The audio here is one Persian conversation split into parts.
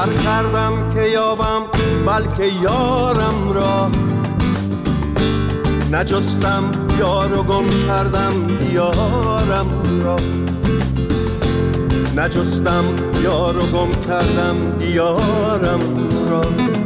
سفر کردم که یابم بلکه یارم را، نجستم یار و گم کردم دیارم را، نجستم یار و گم کردم دیارم را.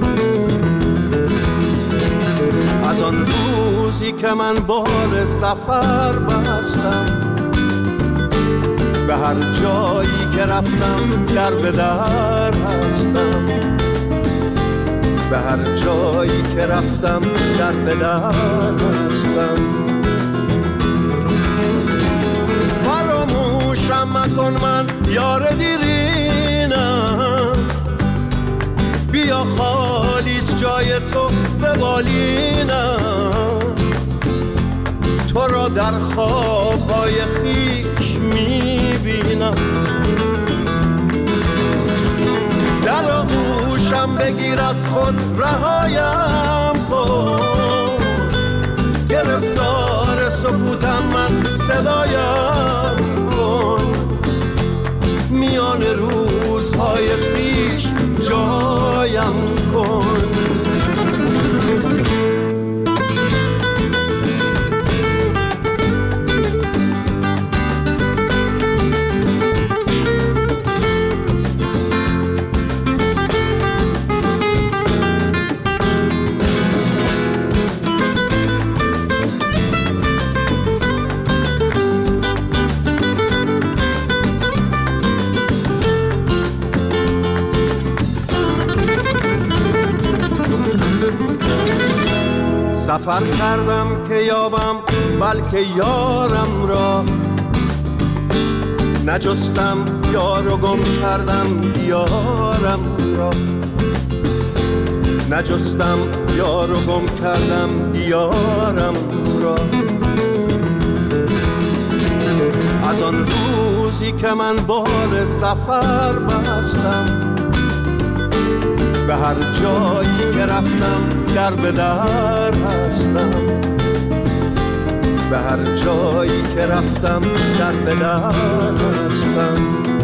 از آن روزی که من بال سفر بستم، به هر جایی که رفتم در به در هستم، به هر جایی که رفتم در به در هستم. فراموشم مکن من یار دیرینم، بیا خالیست جای تو به بالینم، تو را در خوابهای خیش میبینم. در آغوشم بگیر از خود رهایم کن، گرفتار سکوتم من صدایم کن، میان روزهای خیش جایم کن. سفر کردم که یابم بلکه یارم را، نجستم یار و گم کردم دیارم را، نجستم یار و گم کردم دیارم را. از آن روزی که من بال سفر بستم، به هر جایی که رفتم در به در هستم، به هر جایی که رفتم در به در هستم.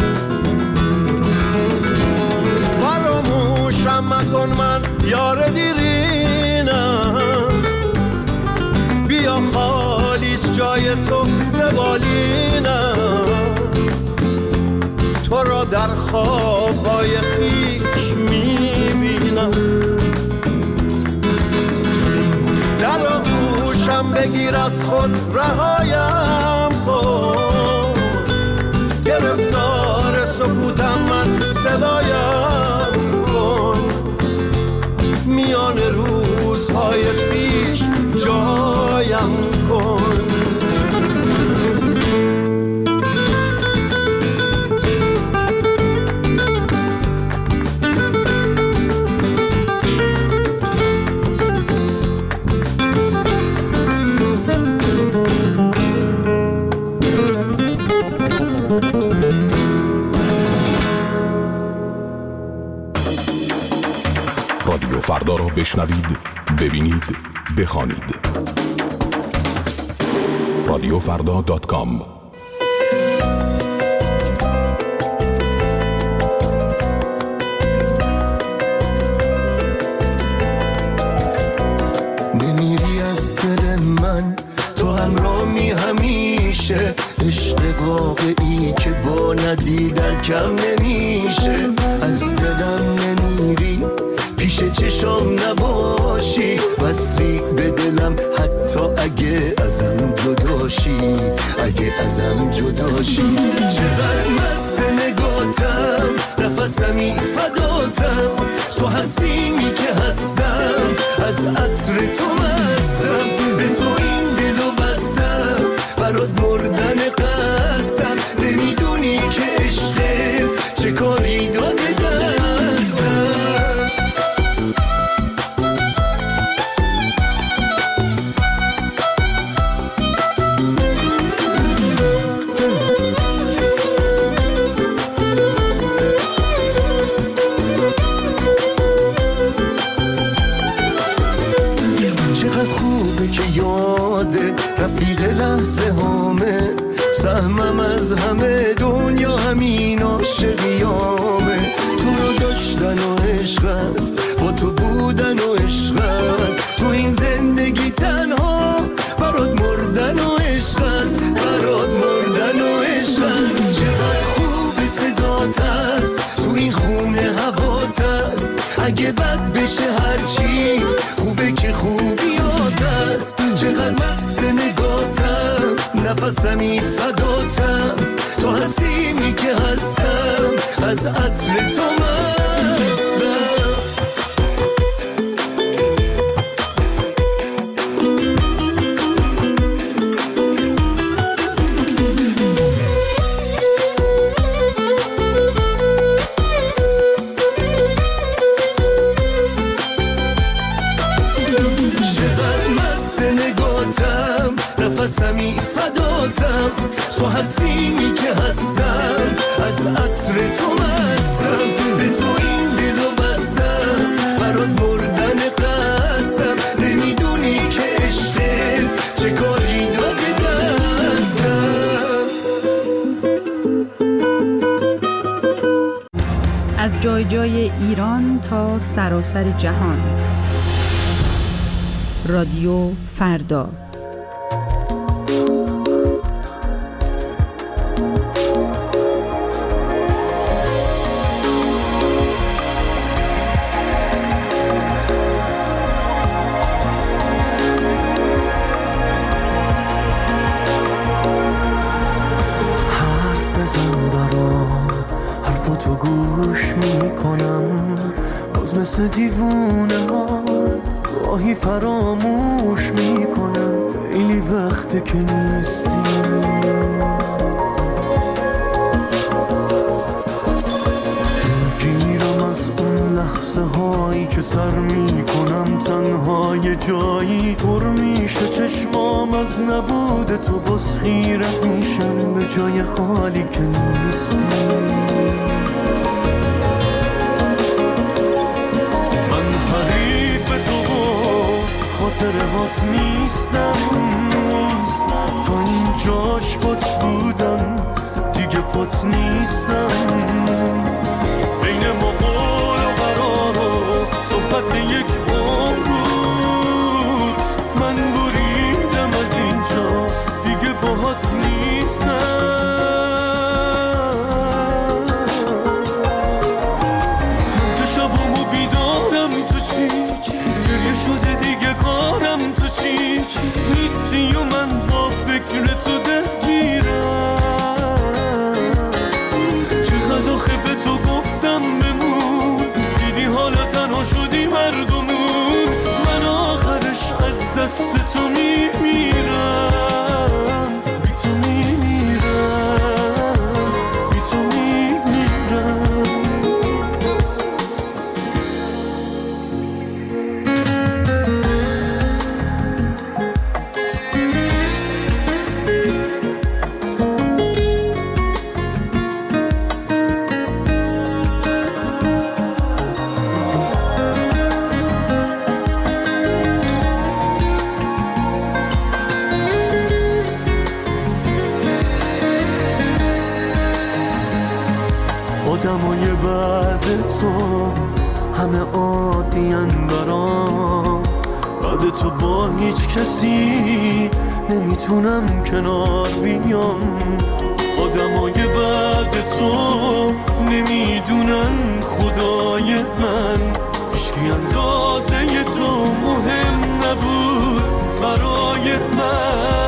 فراموشم مکن من یار دیرینم، بیا خالیست جای تو به بالینم، تو را در خوابهای خیش میبینم. در آغوشم بگیر از خود رهایم کن، گرفتار سکوتم من صدایم کن، میان روزهای پیش جایم کن. رادیو فردا را بشنوید، ببینید، بخوانید. radiofrda.com. نمیری از دل من، تو همراهی همیشه، عشق واقعی که با ندیدن کم نمیشه. از دلم نمیری، پیش چشام نباشی، وصلی به دلم حتی اگه ازم جداشی، اگه ازم جداشی. چقدر مست نگاتم، نفسمی فداتم، تو هستیمی که هستم، از عطر تو مستم، به تو این دلو بستم، برات مردن قصدم، نمیدونی که عشقت چه کاری داده دستم. رفیق لحظه هامه، سهمم از همه دنیا همین عاشقیامه. تو رو داشتم رفتن و عشق است، با تو بودن و عشق است. تو این زندگی تنها برات مردن و عشق است، برات مردن و عشق است. چقدر خوب صدات است، تو این خونه هوات است. اگه بد بشه هرچی خوبه که خوبیات است. چقدر مست نگاتم، نفسمی فداتم. تو هستیمی که هستم، از عطر تو مستم. نفسمی فداتم. تو هستیمی که هستم، از عطر تو مستم. به تو این دلو بستم، برات بردن قسم. نمیدونی که عشقت چه کاری داده دستم. از جای جای ایران تا سراسر جهان، رادیو فردا. حرفاتو گوش میکنم، باز مثل دیوونه ها گاهی فراموش میکنم. خیلی وقته که نیستی، دلگیرم از اون لحظه هایی که سر میکنم تنها یه جایی. پر میشه چشمام از نبود تو، باز خیره میشم به جای خالی که نیستی. من حریف تو و خاطرهات نیستم. تا این جاش پات بودم دیگه پات نیستم. بین ما قول و قرار و صحبت یک عمر بود. من بریدم از اینجا دیگه باهات نیستم. که شبامو بیدارم تو چی گریه شده دیگه کارم تو چی نیستی و من با فکر تو درگیرم. چقدر آخه به تو گفتم بمون، دیدی حالا تنها شدی مردمون. من آخرش از دست تو میمیرم، بی تو میمیرم، بی تو میمیرم. آدمای بعد تو همه عادین برام. بعد تو با هیچ کسی نمیتونم کنار بیام. آدمای بعد تو نمیدونن خدای من، هیچکی اندازه تو مهم نبود برای من.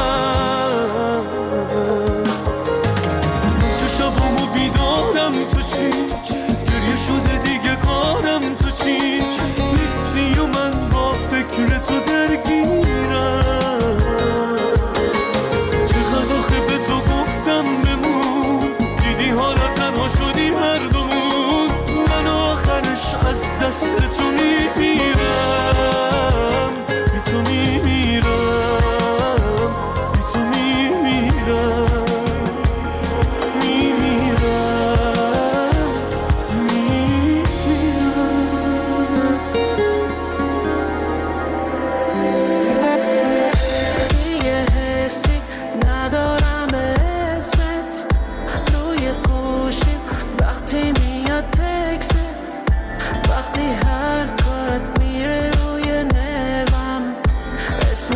تو چی گریه شده دیگه کارم تو چی نیستی و من با فکر تو درگیرم. چقدر آخه به تو گفتم بمون، دیدی حالا تنها شدی مردمون. من آخرش از دست تو میمیرم، بی تو میمیرم.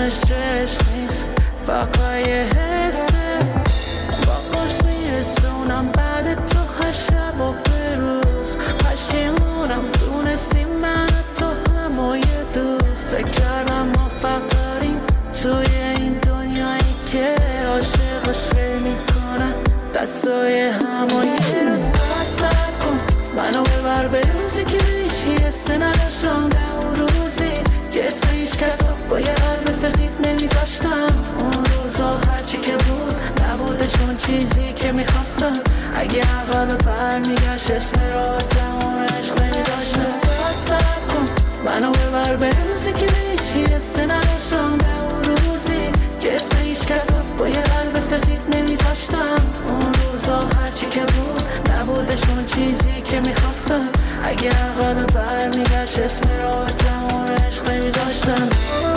زبونش عشق نیست، فقط یه حسه. با قشت میرسونم بعد تو 8 شب و بروز. پشیمونم دونستی من تو همه یه دوست. فکر کردم موفق داریم توی این دنیایی که عاشقش میکنن دستای همه یه رو. ساعت کن منو ببر به روزی که هیچ حسی نداشتم، به اون روزی که اسم هیچ کس با یه قلب سفید نمیذاشتم. اون روزا هرچی که بود نبودش اون چیزی که میخواستم. اگه عقب برمیگشت اسم راحتم اون عشق نمیذاشتم. ساعت کن منو ببر به روزی که هیچ حسی نداشتم، به اون روزی که اسم هیچ کس با یه قلب سفید نمیذاشتم. اون روزا هرچی که بود نبودش اون چیزی که میخواستم. اگه عقب برمیگشت اسم راحتم اون عشق نمیذاشتم.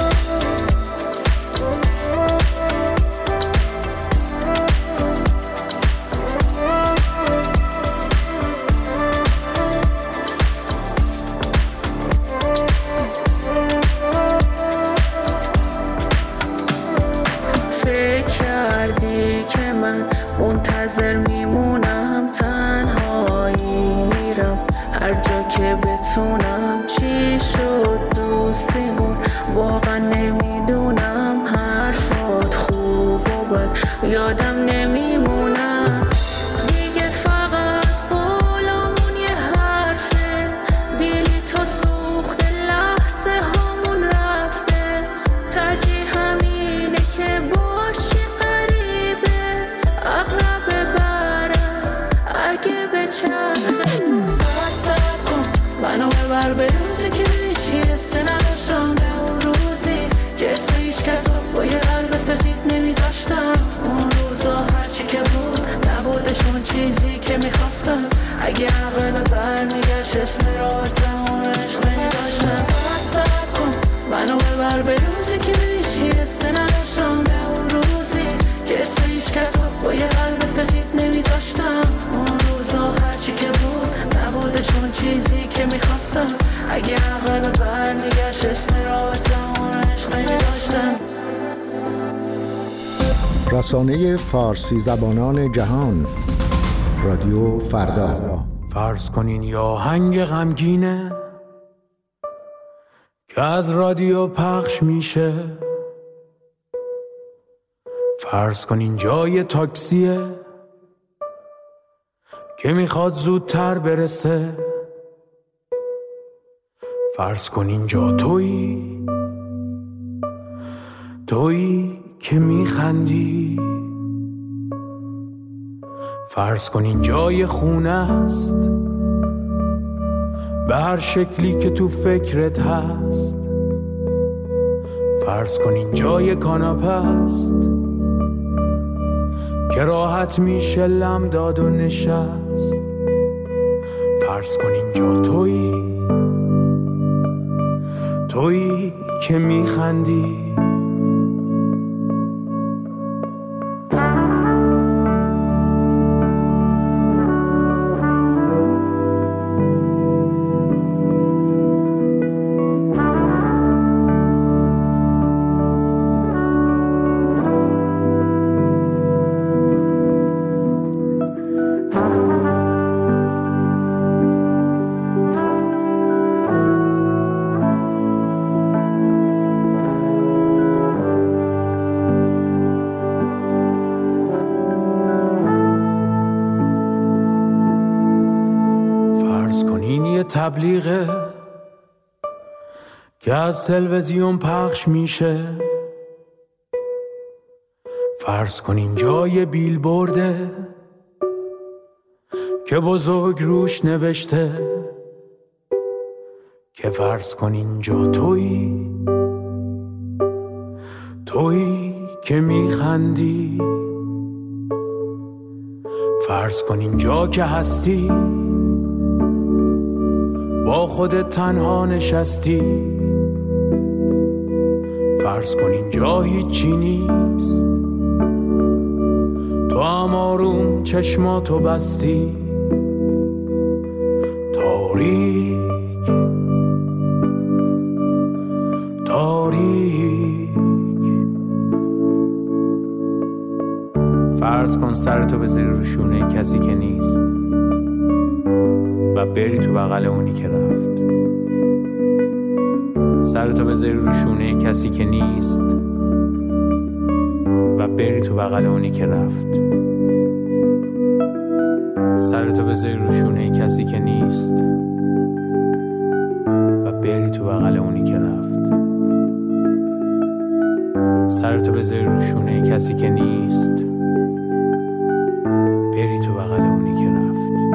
منتظر میمونم تنهایی میرم هر جا که بتونم. چی شد دوستیمون واقعا نمیدونم. حرفات خوب و بد یادم نمیمونم. دیگه فقط بالامون یه حرفه، بلیط و سوخت لحظه هامون رفته. ترجیح همینه که باشی قریبه، اغلب برست اگه بچرخه. ساعت کن منو ببر به روزی که هیچی حسی نداشتم، به اون روزی که اسم هیچ کس با یه قلب سفید نمیذاشتم. اون روزا هرچی که بود نبودش اون چیزی که میخواستم. اگه عقب برمیگشت اسم راحتم اون عشق نمیذاشتم. ساعت کن منو ببر به روزی که هیچی حسی نداشتم، به اون روزی که اسم هیچ کس با یه قلب سفید نمیذاشتم. اون روزا هرچی که بود نبودش اون چیزی که میخواستم. اگه عقب برمیگشت اسم راحتم اون عشق نمیذاشتم. رسانه فارسی زبانان جهان، رادیو فردا. فرض کنین یا آهنگ غمگینه که از رادیو پخش میشه. فرض کنین جای تاکسیه که میخواد زودتر برسه. فرض کنین جا تویی که میخندی. فرض کنین جای خونه است به هر شکلی که تو فکرت هست. فرض کنین جای کاناپه است که راحت میشه لم داد و نشست. فرض کنین جا تویی که میخندی. تبلیغه که از تلویزیون پخش میشه. فرض کنین جای بیلبورده که بزرگ روش نوشته که فرض کنین جا تویی که میخندی. فرض کنین جا که هستی با خودت تنها نشستی. فرض کن اینجا هیچی نیست، تو هم آروم چشماتو بستی. تاریک فرض کن سرتو بذاری رو شونه کسی که نیست و بری تو بغل اونی که رفت. سرتو بذاری رو شونه کسی که نیست و بری تو بغل اونی که رفت. سرتو بذاری رو شونه کسی که نیست و بری تو بغل اونی که رفت. سرتو بذاری رو شونه کسی که نیست بری تو بغل اونی که رفت.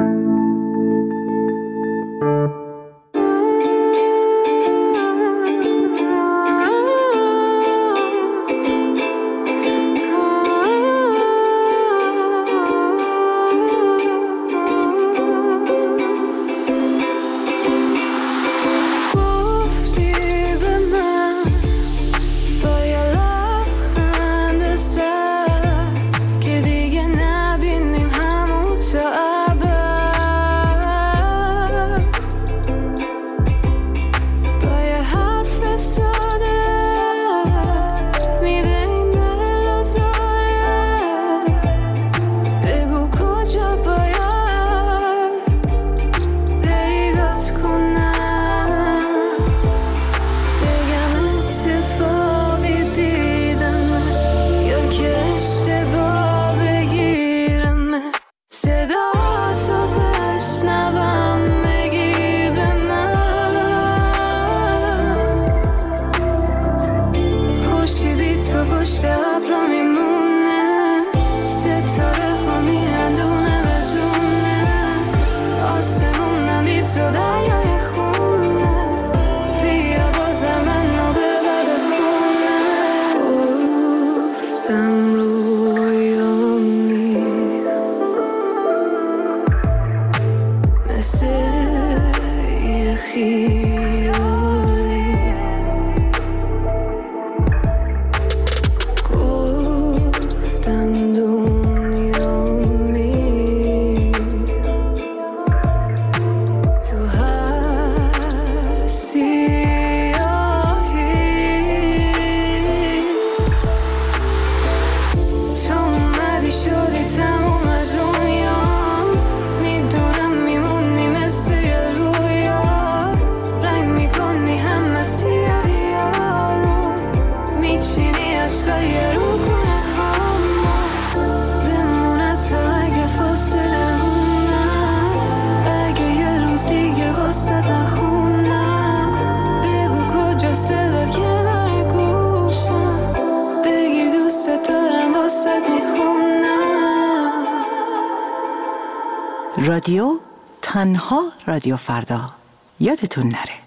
رادیو تنها رادیو فردا. یادتون نره.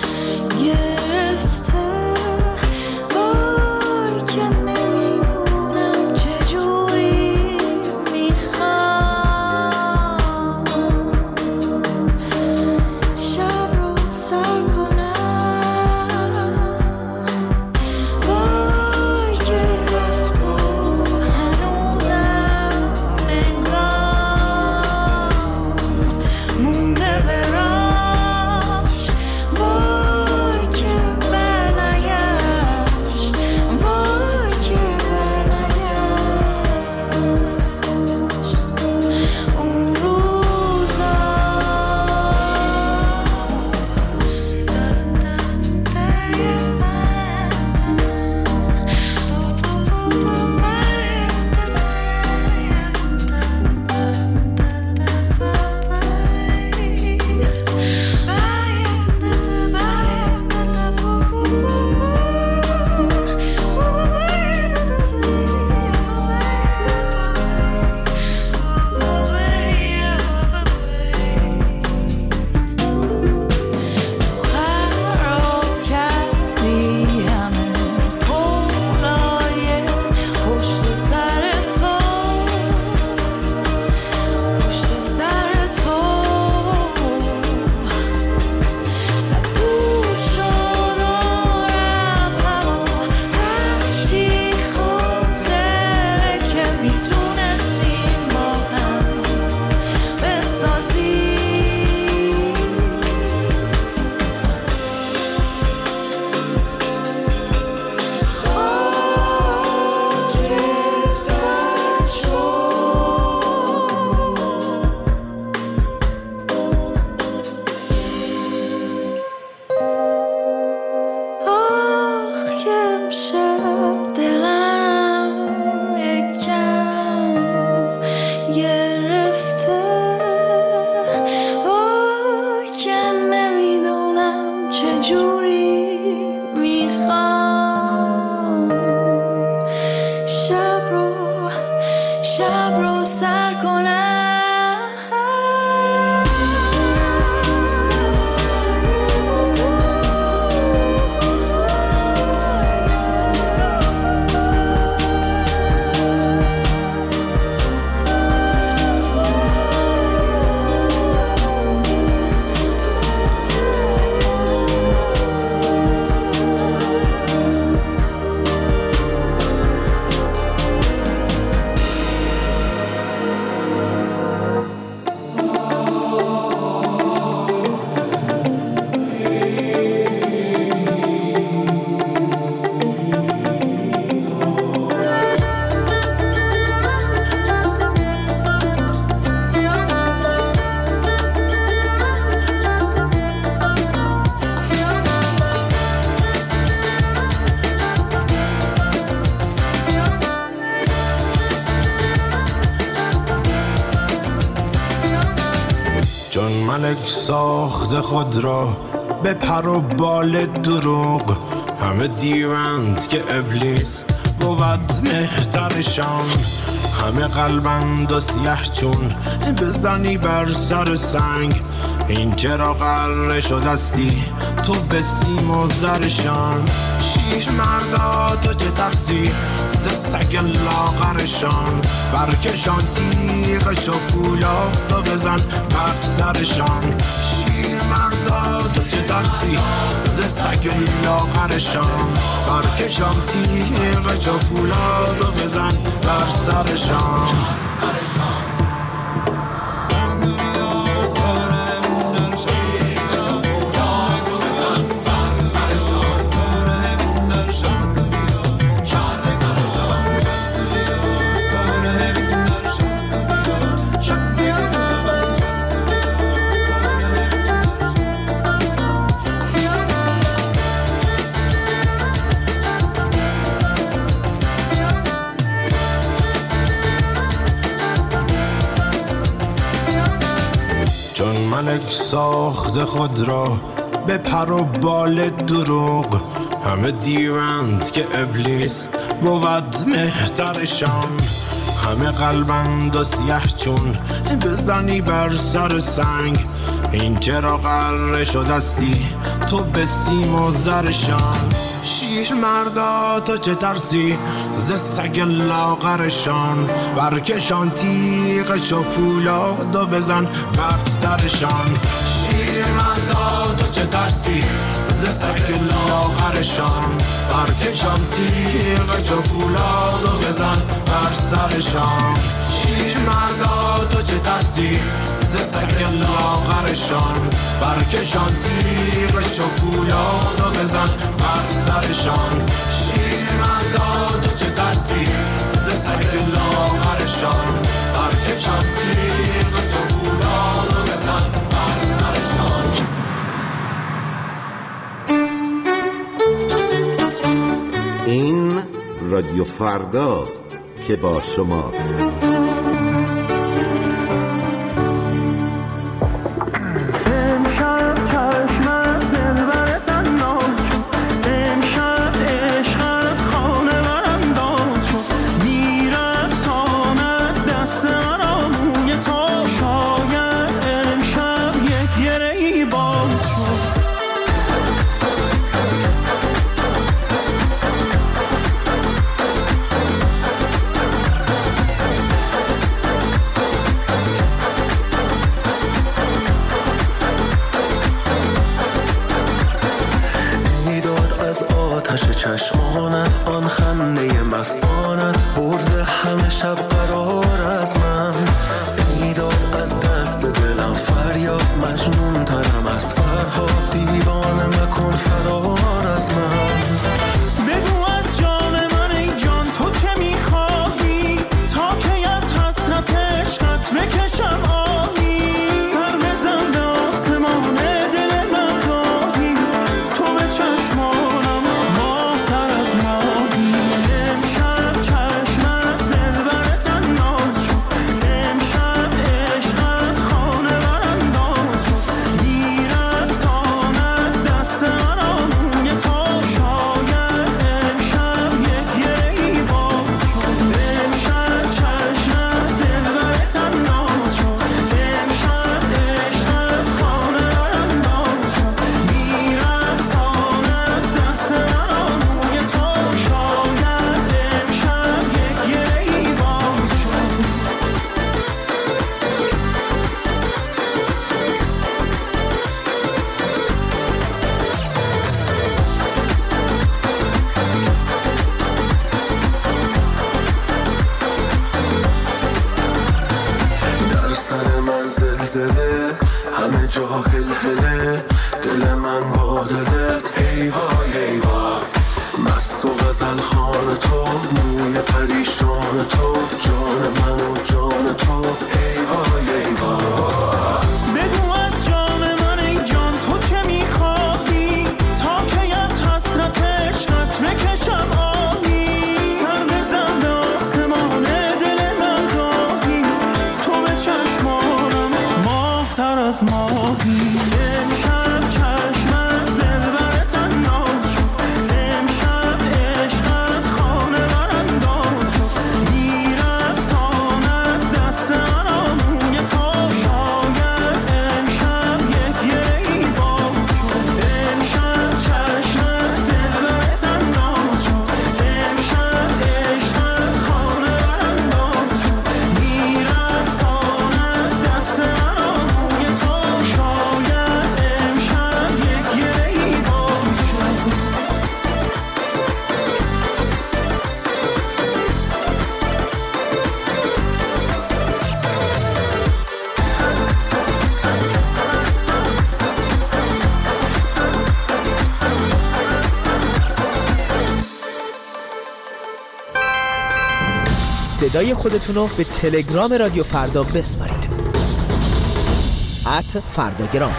گرفته وای که نمیدونم ملک ساخت خود را به پر و بال دروغ، همه دیوند که ابلیس بود مهترشان. همه قلبند و سیه چون بزنی بر سر سنگ، این چرا قره شدستی تو به سیم و زرشان. شیر مردا تو چه ترسی ز سگ لاغرشان، برکشان تیغش و فولاد و بزن بر سرشان. شیر مردا تو چه ترسی ز سگ لاغرشان، برکشان تیغش و فولاد و بزن بر سرشان. ملک ساخت خود را به پر و بال دروغ، همه دیوند که ابلیس بود مهترشان. همه قلبند و سیه چون بزنی بر سر سنگ، این چرا قره شدستی تو به سیم و زرشان. شیر مردا تو چه ترسی ز سگ لاغرشان، برکشان تیغش و فولاد و بزن بر سرشان. شیر مردا تو چه ترسی ز سگ لاغرشان، برکشان تیغش و فولاد و بزن بر سرشان. شیر مردا تو چه ترسی ز سگ لاغرشان، برکشان تیغش و فولاد و بزن بر سرشان. شیر مردا تو چه ترسی ز سگ لاغرشان، برکشان تیغش و فولاد و بزن بر سرشان. این رادیو فرداست که با شماست. چشمانت آن خنده مستانت برده همه شب قرار از من. ایداد از دست دلم فریاد مجنون ترم از فرهاد، دیوانه مکن فرار از من. بگو از جان من ای جان تو چه میخواهی، تا که از حسرت عشقت بکشم آهی. سر بزن به آسمان دل من گاهی، تو به چشمانم ماه‌تر از ماهی. امشب چشمت دلبرت انداز شد، امشب عشقت خانه برانداز شد. میرقصاند دست من موی تو، شاید امشب یک یهی باز شد. امشب چشمت دلبرت انداز شد، امشب عشقت خانه برانداز شد. میرقصاند دست من موی تو، شاید امشب یک یهی باز شد. در سر من زلزله، همه جا هلهله، دل من با دلت ای وای ای وای. مست و غزل خان تو، موی پریشان تو، جان من و جان تو ای وای ای وای. بگو از جان من ای جان تو چه میخواهی، تا که از حسرت عشقت بکشم آهی. سر بزن به آسمان دل من گاهی، تو به چشمانم ماه‌تر از ماهی. صدای خودتون رو به تلگرام رادیو فردا بسپارید. @فرداگرام.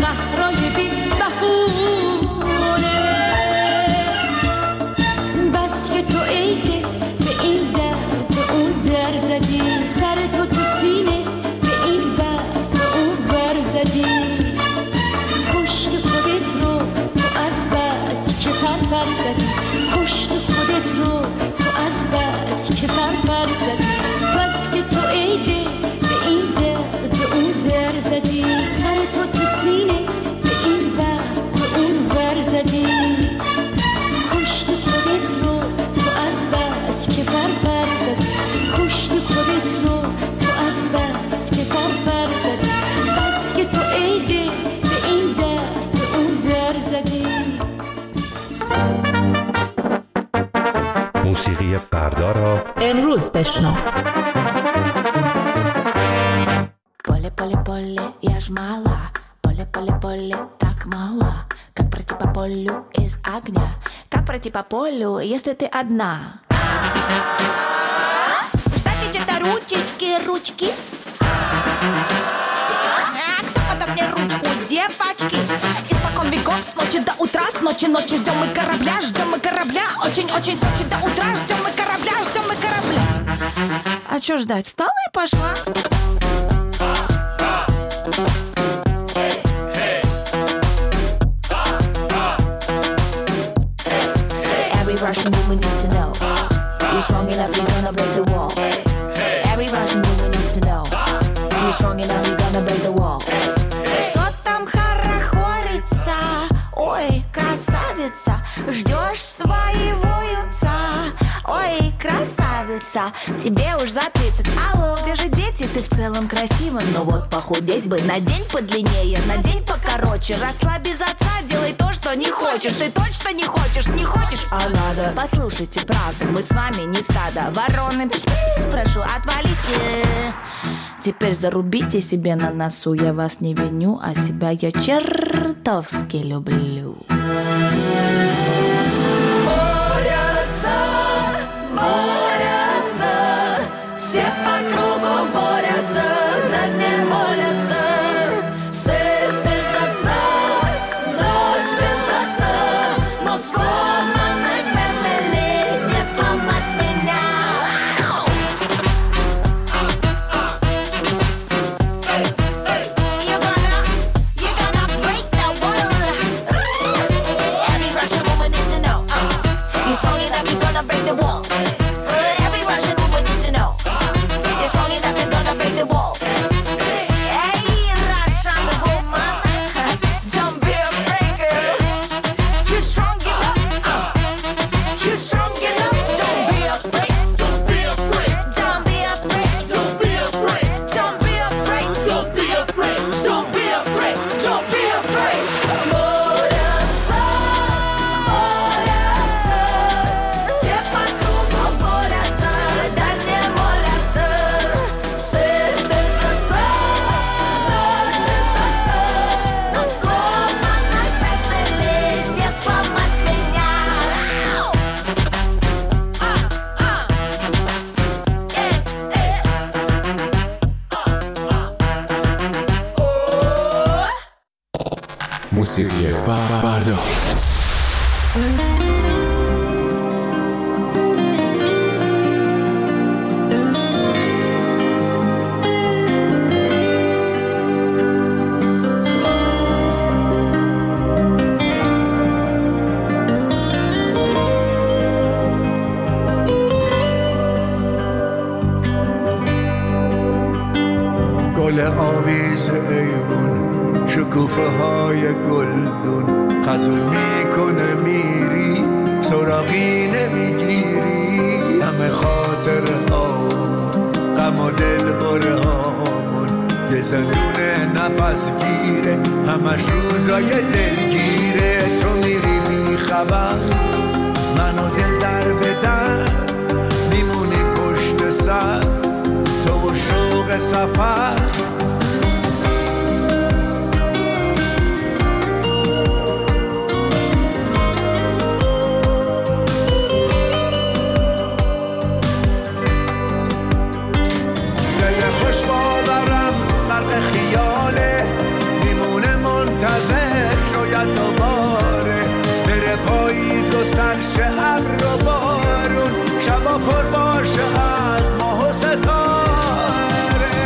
بس دلت رو تو از بس که پرپر زدی، بس که تو ای دل به این در به اون در زدی. موسیقی فردا را امروز بشنو. Поле, поле, поле, я ж мала. Поле, поле, поле, так мало. Как пройти по полю из огня? Как пройти по полю, если ты одна? Ждать где-то ручечки, ручки. Кто подаст мне ручку, девочки? Испокон веков, с ночи до утра, с ночи ждем мы корабля, очень-очень с ночи до утра, ждем мы корабля. А чё ждать? Встала и пошла. Every Russian woman needs to know you're strong enough, you're gonna break the wall. Every Russian woman needs to know you're strong enough, you're gonna break the wall. Что там хорохорится? Ой, красавица, ждешь своего юнца. Ой, красавица, тебе уж за 30. Алло, где же дети? Ты в целом красива, но вот похудеть бы. Надень подлиннее, надень покороче. Расслабь без отца, делай то, что не хочешь. Ты точно не хочешь, не хочешь, а надо. Послушайте правду, мы с вами не стадо. Вороны, прошу, отвалите. Теперь зарубите себе на носу. Я вас не виню, а себя я чертовски люблю. Борются, все по кругу борются, на дне молятся. Сын без отца, дочь без отца, но сломанной фэмили не сломать меня. You're gonna break the world. Every Russian woman needs to know you're strong enough, you're gonna break the wall. Every Russian woman needs to know you're strong enough, you're gonna break the wall. Hey, Russian woman, don't be afraid, girl. You're strong enough, you're strong enough. Don't be afraid, don't be afraid, don't be afraid, don't be afraid, don't be afraid, don't be afraid, don't be afraid, don't be afraid. Борются, борются, все по кругу борются, да не молятся. Сын без отца, дочь без отца, но сломанной фэмили не сломать меня. موسیقی فردا. گل آویز ایوون، شکوفه های گلدون، خزون میکنه میری سراغی نمیگیری. همه خاطر هامون، غم و دل بره هامون، یه زندون نفس گیره، همش روزای دلگیره. تو میری بی خبر، منو دل در بدر، میمونی پشت سر، تو و شوق سفر. دل خوش باورم غرق خیاله، میمونه منتظر شاید دوباره بره پاییز و سرش ابر و بارون، شبا پر باشه از ماه و ستاره.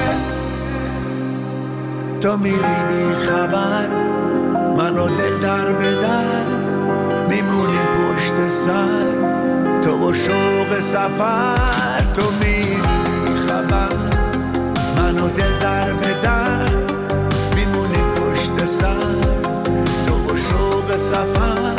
تو میری بی خبر، منو دل در بدر، میمونیم پشت سر، تو و شوق سفر. تو میری بی خبر، منو دل در بدر، میمونیم پشت سر، تو و شوق سفر.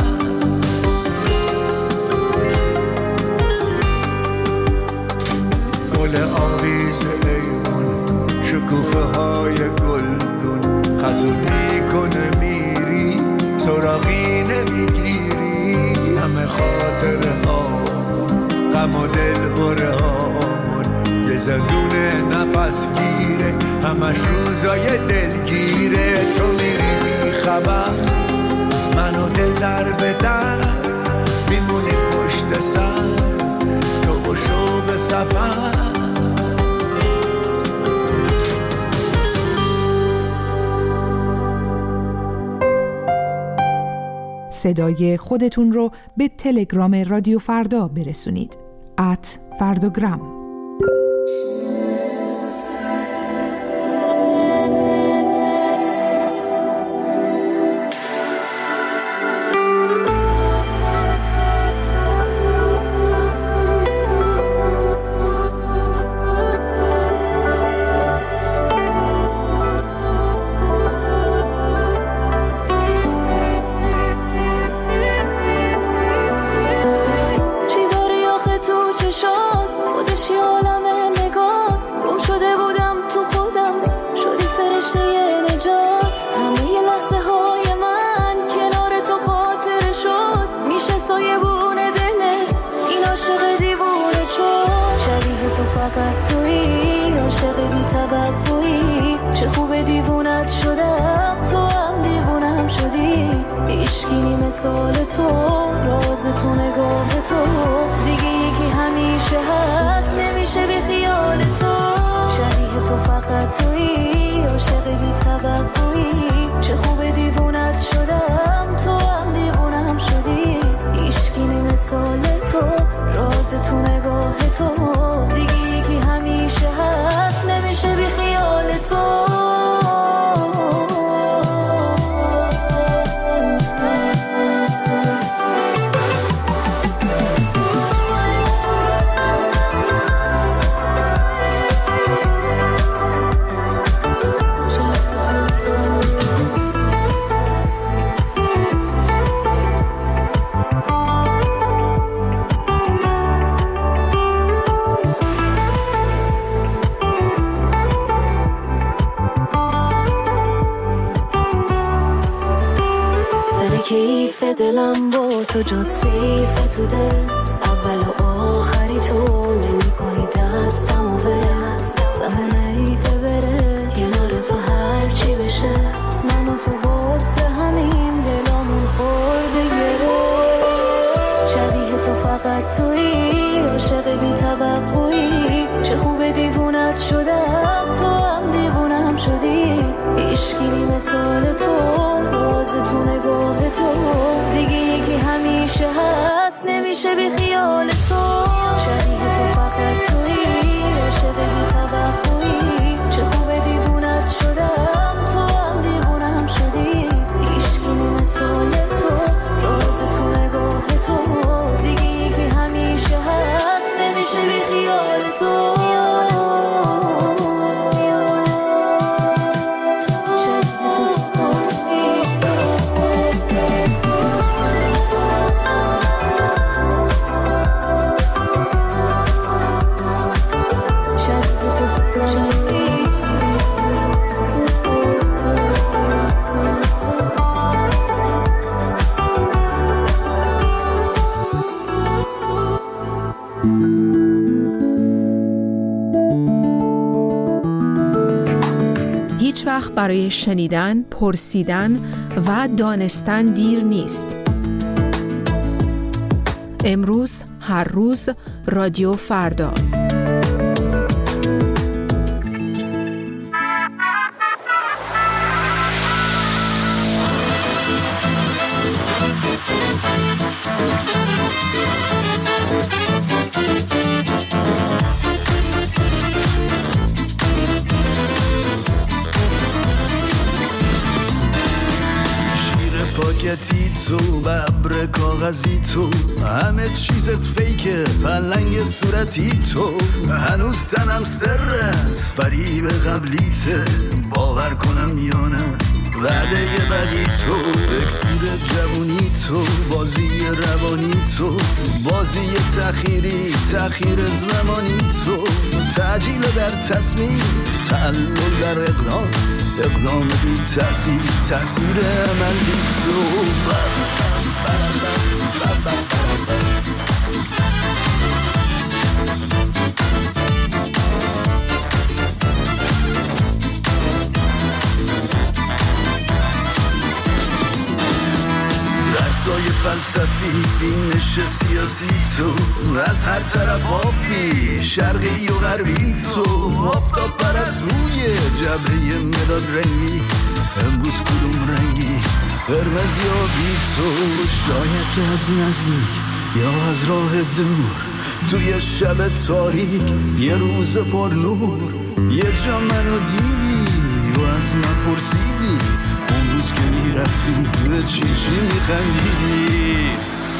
گل آویز ایمون شکوفه های گلگون خزون میکنه میری سراغی نمیگیری همه خاطره هامون غم و دل هره هامون یه زندونه نفس گیره همش روزای دلگیره تو میری میخوام منو دل در بدن میمونی پشت سر تو و شوق سفر. صدای خودتون رو به تلگرام رادیو فردا برسونید @فرداگرام. کیف دلم با تو جات سیف تو دل اول و آخری تو نمی کنی دستم و ول زمان ایفه بره کنار تو هر چی بشه من و تو واسه همین دلامون خورده گره شبیه تو فقط تویی عاشق بی توقعی چه خوب دیوونت شدم تو هم دیوونم شدی عشقی مثال تو راز تو نگاه تو دیگه یکی همیشه هست نمیشه بی خیال تو شبیه تو فقط تویی عاشق بی توقعی چه خوب دیوونت شدم تو هم دیوونم شدی عشقی مثال تو راز تو نگاه تو دیگه یکی همیشه هست نمیشه بی خیال تو هیچ وقت برای شنیدن، پرسیدن و دانستن دیر نیست. امروز، هر روز، رادیو فردا. پاکتی تو ببر کاغذی تو همه چیزت فیکه پلنگ صورتی تو هنوز تنم سر از فریب قبلیته باور کنم یا نه وعده بدی تو، اکسیر جوونی تو، بازی روانی تو، بازی تأخیری، تأخیر زمانی تو، تعجیل در تصمیم، تعلل در اقدام، اقدام بی تأثیر، تأثیر عمل بی تو. درسای فلسفی، بینش سیاسی تو، از هر طرف آفی، شرقی و غربی تو، آفتاب پرست روی جبهه مداد رنگی، امروز کدوم رنگی، قرمز یا بی تو. شاید که از نزدیک یا از راه دور، توی شب تاریک یه روز پر نور، یه جا منو دیدی و از من پرسیدی، اون روز که میرفتی به چی میخندیدی.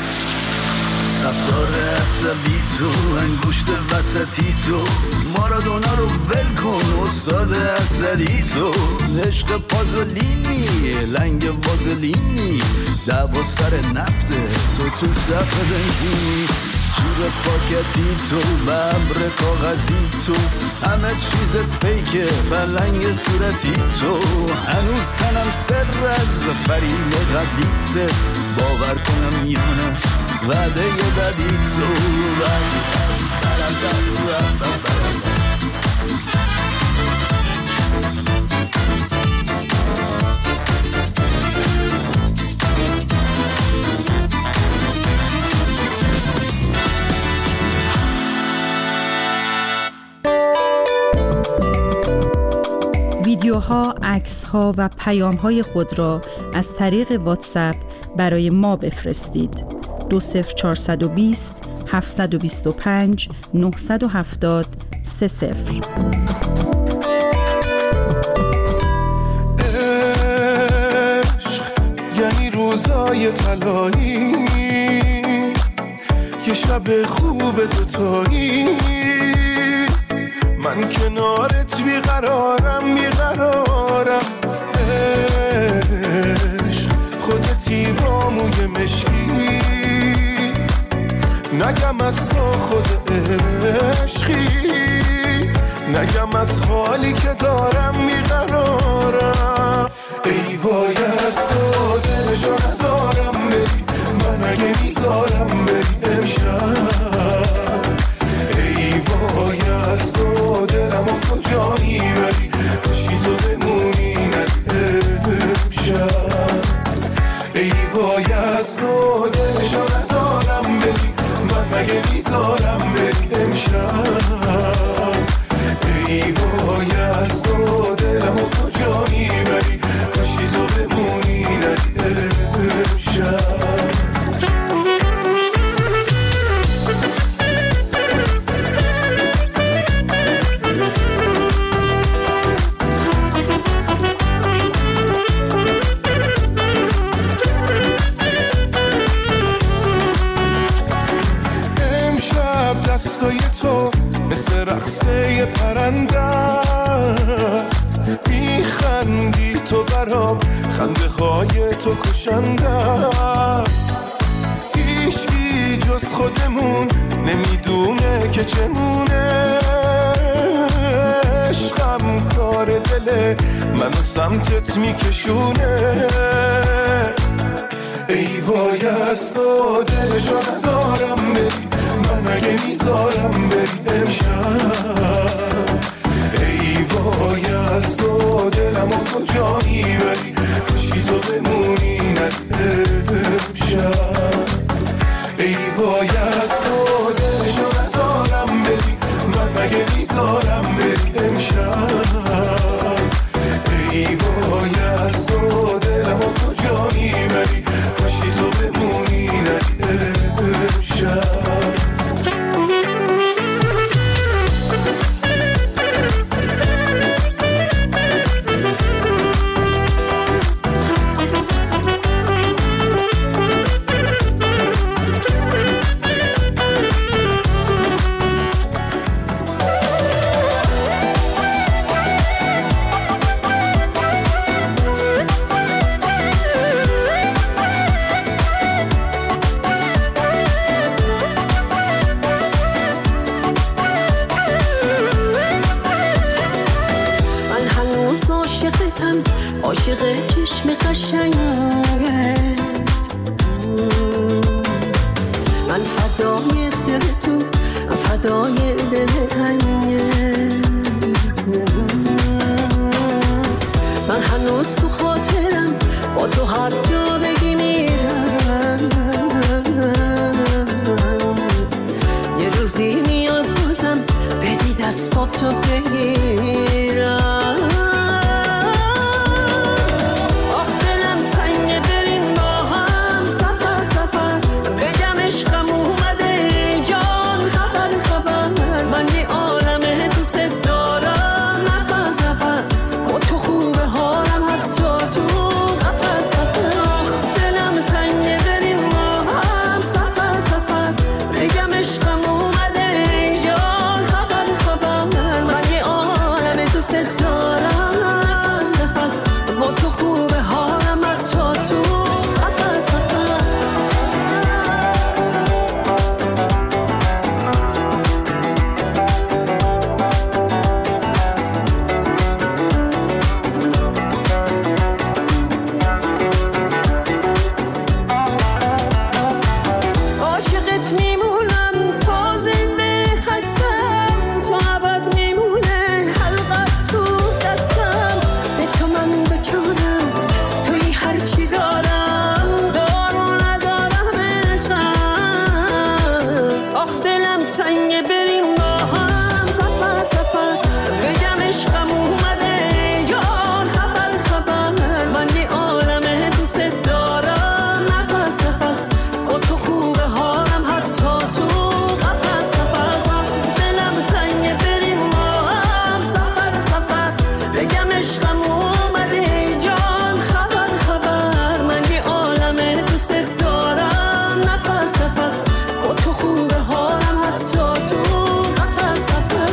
رفتار عصبی تو، انگشت وسطی تو، مارادونا رو ول کن استاد اسدی تو، عشق پازلینی، لنگ وازلینی، دعوا سر نفته تو صف بنزینی، شیر پاکتی تو، ببر کاغذی تو، همه چیزت فیکه بلنگ صورتی تو، هنوز تنم سر از فریب قبلیته، باور کنم میانه وعده بدی تو. ویدیوها، عکس‌ها و پیام‌های خود را از طریق واتساپ برای ما بفرستید. 20420 725 970 30. عشق یعنی روزای طلایی، یه شب خوب دوتایی، من کنارت بیقرارم بیقرارم. عشق خودتی با موی مشکی، نگم از تو خود عشقی، نگم از حالی که دارم بیقرارم. ای وای از تو دلشو ندارم بری، من اگه میذارم بری امشب. ای وای از تو دلمو کجایی بری، باشی تو بمونی نری امشب. ای وای از تو دلشو ندارم بری، من مگه میذارم بری امشب. ای وای از تو دلمو کجایی بری، باشی تو بمونی نری امشب. دستای تو مثل رقصه پرنده است، میخندی تو برام، خنده های تو کشنده است. هیچکی جز خودمون نمیدونه که چمونه، عشقم کار دله منو سمتت میکشونه. ای وای از تو دلشو ندارم بری، من اگه میذارم بری امشب. ای وای از تو دلمو کجایی بری، باشی تو بمونی نری امشب. ای وای از تو دلشو ندارم بری، من اگه میذارم بری امشب. ای وای از تو دلمو کجایی بری، باشی تو بمونی نری امشب. شدم عاشق چشم قشنگت. من فدای دل تو، من فدای دل تنگت. من هنوز تو خاطرم، با تو هر جا بگی میرم. یه روزی میاد بازم بدی دستاتو بگیرم. آخ دلم تنگه بریم با هم سفر سفر، بگم عشقم اومده جان خبر خبر. من یه عالمه دوست دارم نفس نفس، با تو خوبه حالم حتی تو قفس قفس. آخ دلم تنگه بریم با هم سفر سفر، بگم عشقم اومده جان خبر خبر. من یه عالمه دوست دارم نفس نفس، با تو خوبه حالم حتی تو قفس قفس. عاشقت میمونم تا زنده هستم، تو ابد میمونه حلقت تو دستم. به تو من بچارم توی هرچی دارم، دارو ندارم عشقم. آخ دلم تنگه بریم با هم سفر سفر، بگم عشقم اومده جان خبر خبر. من یه عالمه دوست دارم نفس نفس، با تو خوبه حالم حتی تو قفس قفس. آخ دلم تنگه بریم با هم سفر سفر، بگم عشقم اومده جان خبر خبر. من یه عالمه دوست دارم نفس نفس، با تو خوبه حالم حتی تو قفس قفس.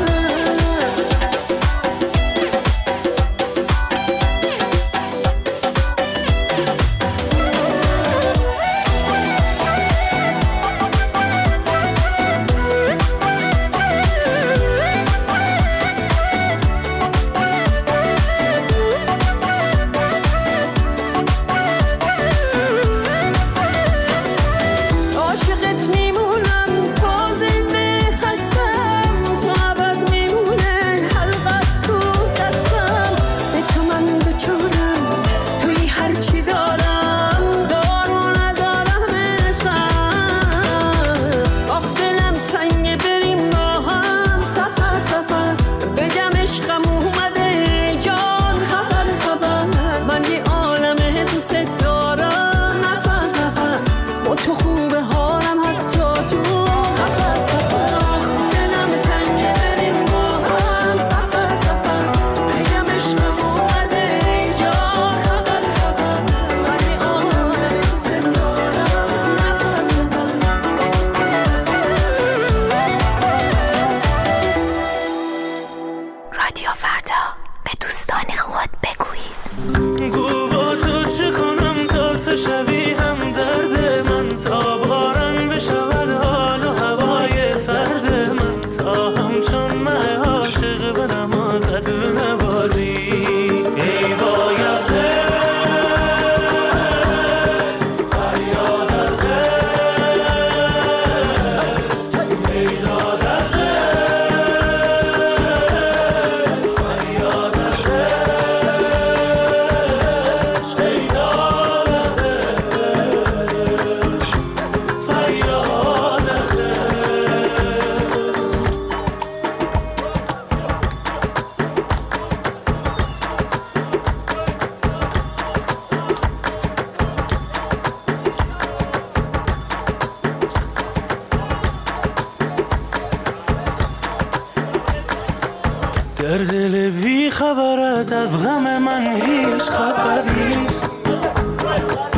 عاشقت میمونم تا زنده هستم، تو ابد میمونه حلقت تو دستم. به تو من بچارم توی هرچی دارم، دارو ندارم عشقم. آخ دلم تنگه بریم با هم سفر سفر، بگم عشقم اومده جان خبر خبر. من یه عالمه دوست دارم نفس نفس، با تو خوبه حالم حتی تو قفس قفس. آخ دلم تنگه بریم با هم سفر سفر، بگم عشقم اومده جان خبر خبر. من یه عالمه دوست دارم نفس نفس. رادیو فردا، به دوستان خود بگویید. گو با تو چه کنم تا تو شوی هم درد من، تا باران بشود حال و هوای سرد من، تا همچون مه عاشق به نمازد نوازی. ای وای از دل، فریاد از دل، ای داد از دل، فریاد از دل، ای داد از دل، فریاد از دل. در دل بی خبرت از غم من هیچ خبر نیست.